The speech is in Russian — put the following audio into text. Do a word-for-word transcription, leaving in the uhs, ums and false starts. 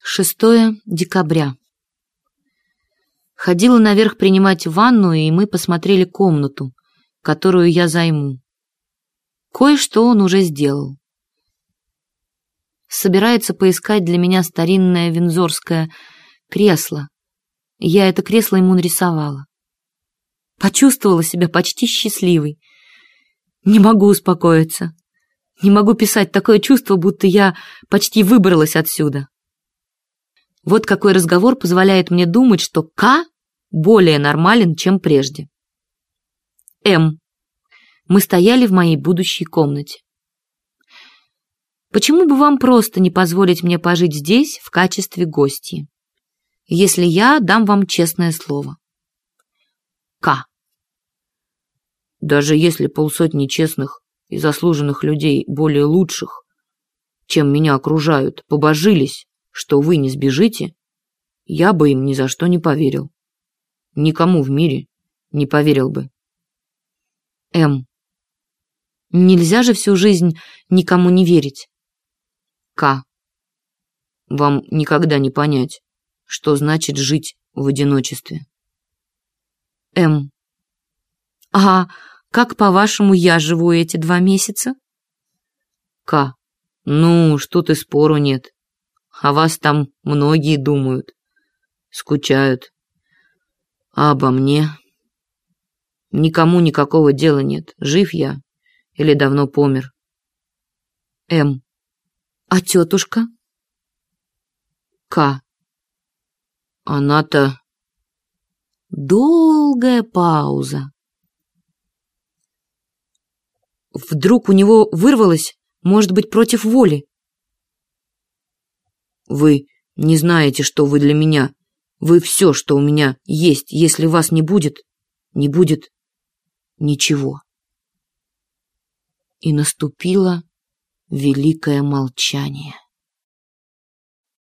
шестое декабря. Ходила наверх принимать ванну, и мы посмотрели комнату, которую я займу. Кое-что он уже сделал. Собирается поискать для меня старинное виндзорское кресло. Я это кресло ему нарисовала. Почувствовала себя почти счастливой. Не могу успокоиться. Не могу писать, такое чувство, будто я почти выбралась отсюда. Вот какой разговор позволяет мне думать, что К более нормален, чем прежде. М. Мы стояли в моей будущей комнате. Почему бы вам просто не позволить мне пожить здесь в качестве гостьи, если я дам вам честное слово? К. Даже если полсотни честных и заслуженных людей, более лучших, чем меня окружают, побожились, что вы не сбежите, я бы им ни за что не поверил. Никому в мире не поверил бы. М. Нельзя же всю жизнь никому не верить. К. Вам никогда не понять, что значит жить в одиночестве. М. А как, по-вашему, я живу эти два месяца? К. Ну, что ты, спору нет. О вас там многие думают, скучают. А обо мне? Никому никакого дела нет, жив я или давно помер. М. А тетушка? К. Она-то... Долгая пауза. Вдруг у него вырвалось, может быть, против воли. Вы не знаете, что вы для меня. Вы все, что у меня есть. Если вас не будет, не будет ничего. И наступило великое молчание.